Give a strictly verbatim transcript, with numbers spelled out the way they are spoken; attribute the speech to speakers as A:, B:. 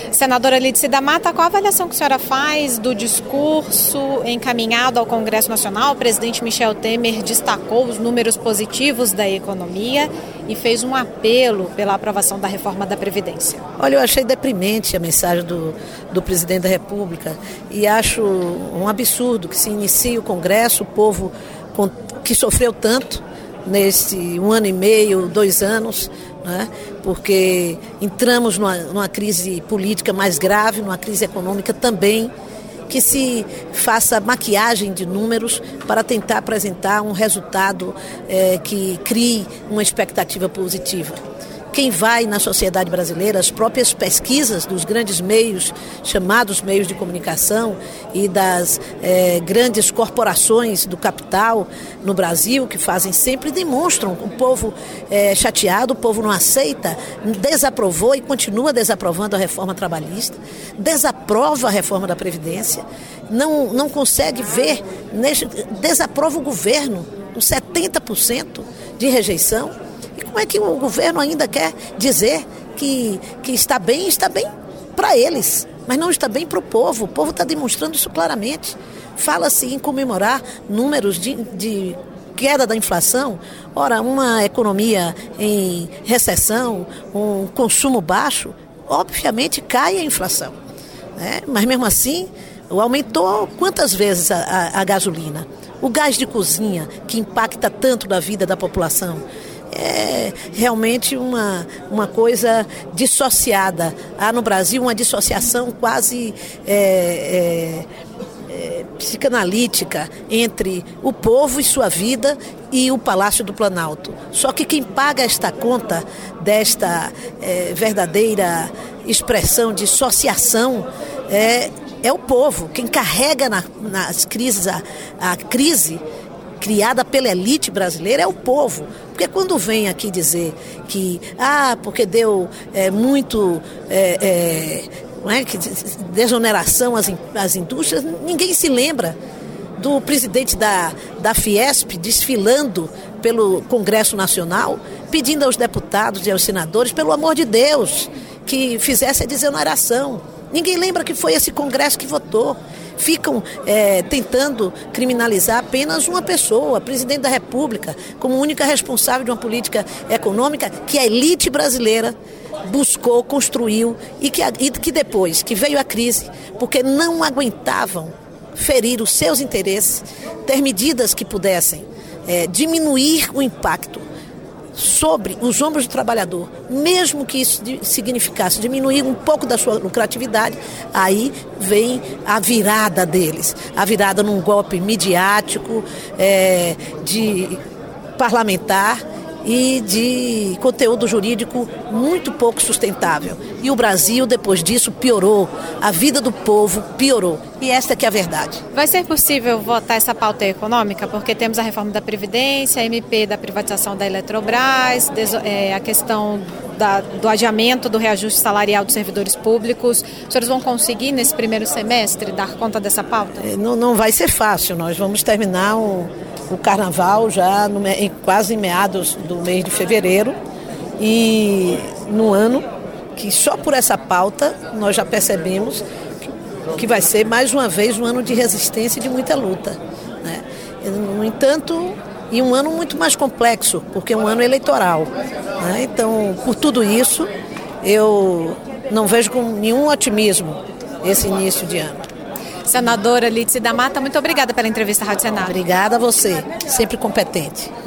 A: Senadora Lídice da Mata, qual a avaliação que a senhora faz do discurso encaminhado ao Congresso Nacional? O presidente Michel Temer destacou os números positivos da economia e fez um apelo pela aprovação da reforma da Previdência.
B: Olha, eu achei deprimente a mensagem do, do presidente da República e acho um absurdo que se inicie o Congresso, o povo com, que sofreu tanto nesse um ano e meio, dois anos, né? Porque entramos numa, numa crise política mais grave, numa crise econômica também, que se faça maquiagem de números para tentar apresentar um resultado é, que crie uma expectativa positiva. Quem vai na sociedade brasileira, as próprias pesquisas dos grandes meios, chamados meios de comunicação, e das é, grandes corporações do capital no Brasil, que fazem sempre, demonstram o povo é, chateado, o povo não aceita, desaprovou e continua desaprovando a reforma trabalhista, desaprova a reforma da Previdência, não, não consegue ver, desaprova o governo, com setenta por cento de rejeição. E como é que o governo ainda quer dizer que, que está bem? Está bem para eles, mas não está bem para o povo. O povo está demonstrando isso claramente. Fala-se em comemorar números de, de queda da inflação. Ora, uma economia em recessão, um consumo baixo, obviamente cai a inflação, né? Mas mesmo assim, aumentou quantas vezes a, a, a gasolina? O gás de cozinha, que impacta tanto na vida da população. É realmente uma, uma coisa dissociada. Há no Brasil uma dissociação quase é, é, é, psicanalítica entre o povo e sua vida e o Palácio do Planalto. Só que quem paga esta conta desta é, verdadeira expressão de dissociação é, é o povo. Quem carrega na, nas crises a, a crise criada pela elite brasileira é o povo. Porque quando vem aqui dizer que, ah, porque deu é, muito é, é, não é, que, desoneração às, às indústrias, ninguém se lembra do presidente da, da Fiesp desfilando pelo Congresso Nacional, pedindo aos deputados e aos senadores, pelo amor de Deus, que fizesse a desoneração. Ninguém lembra que foi esse Congresso que votou. Ficam é, tentando criminalizar apenas uma pessoa, a presidente da República, como única responsável de uma política econômica que a elite brasileira buscou, construiu e que, e que depois que veio a crise, porque não aguentavam ferir os seus interesses, ter medidas que pudessem é, diminuir o impacto sobre os ombros do trabalhador, mesmo que isso significasse diminuir um pouco da sua lucratividade, aí vem a virada deles, a virada num golpe midiático, é, de parlamentar e de conteúdo jurídico muito pouco sustentável. E o Brasil, depois disso, piorou. A vida do povo piorou. E esta que é a verdade.
A: Vai ser possível votar essa pauta econômica? Porque temos a reforma da Previdência, a M P da privatização da Eletrobras, des, é, a questão da, do adiamento do reajuste salarial dos servidores públicos. Os senhores vão conseguir, nesse primeiro semestre, dar conta dessa pauta?
B: É, não, não vai ser fácil. Nós vamos terminar o... o carnaval já no, em, quase em meados do mês de fevereiro e no ano que só por essa pauta nós já percebemos que, que vai ser mais uma vez um ano de resistência e de muita luta, né? No entanto, e um ano muito mais complexo, porque é um ano eleitoral, né? Então, por tudo isso, eu não vejo com nenhum otimismo esse início de ano.
A: Senadora Lídice da Mata, muito obrigada pela entrevista à Rádio Senado.
B: Obrigada a você, sempre competente.